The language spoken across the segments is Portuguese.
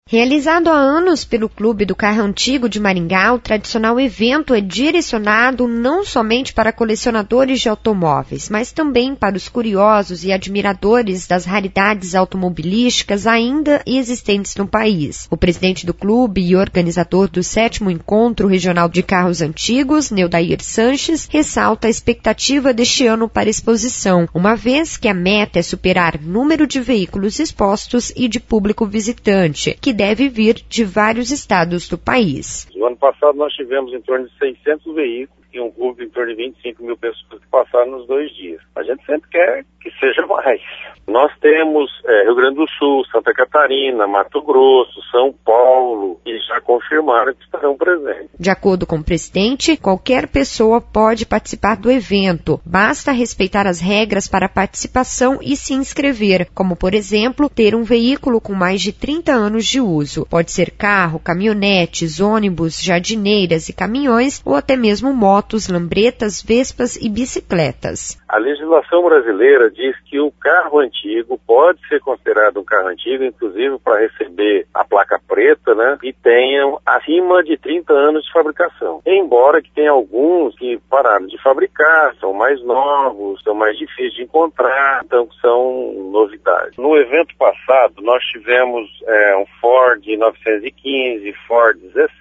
Realizado há anos pelo Clube do Carro Antigo de Maringá, o tradicional evento é direcionado não somente para colecionadores de automóveis, mas também para os curiosos e admiradores das raridades automobilísticas ainda existentes no país. O presidente do clube e organizador do 7º Encontro Regional de Carros Antigos, Neudair Sanches, ressalta a expectativa deste ano para a exposição, uma vez que a meta é superar número de veículos expostos e de público visitante, que deve vir de vários estados do país. No ano passado nós tivemos em torno de 600 veículos e um público em torno de 25 mil pessoas que passaram nos 2 dias. A gente sempre quer que seja mais. Nós temos Rio Grande do Sul, Santa Catarina, Mato Grosso, São Paulo, e já confirmaram que estarão presentes. De acordo com o presidente, qualquer pessoa pode participar do evento. Basta respeitar as regras para a participação e se inscrever, como, por exemplo, ter um veículo com mais de 30 anos de uso. Pode ser carro, caminhonetes, ônibus, jardineiras e caminhões, ou até mesmo motos, lambretas, vespas e bicicletas. A legislação brasileira diz que o carro antigo pode ser considerado um carro antigo, inclusive para receber a placa preta, né, e tenham acima de 30 anos de fabricação. Embora que tenha alguns que pararam de fabricar, são mais novos, são mais difíceis de encontrar, então são novidades. No evento passado, nós tivemos um Ford 915, Ford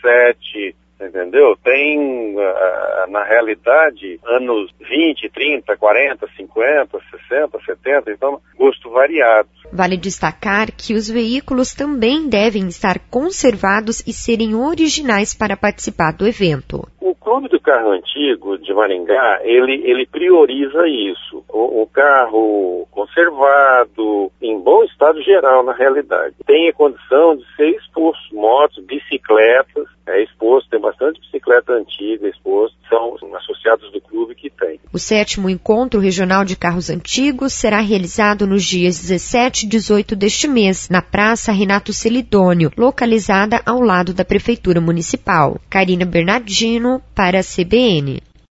17, entendeu? Tem, na realidade, anos 20, 30, 40, 50, 60, 70, então, gosto variado. Vale destacar que os veículos também devem estar conservados e serem originais para participar do evento. O Clube do Carro Antigo de Maringá, ele prioriza isso. O carro conservado, em bom estado geral, na realidade. Tem a condição de ser exposto. Motos, bicicletas, exposto, tem bastante bicicleta antiga exposto, são associados do clube que tem. O 7º Encontro Regional de Carros Antigos será realizado nos dias 17 e 18 deste mês, na Praça Renato Celidônio, localizada ao lado da Prefeitura Municipal. Karina Bernardino, para a CBN.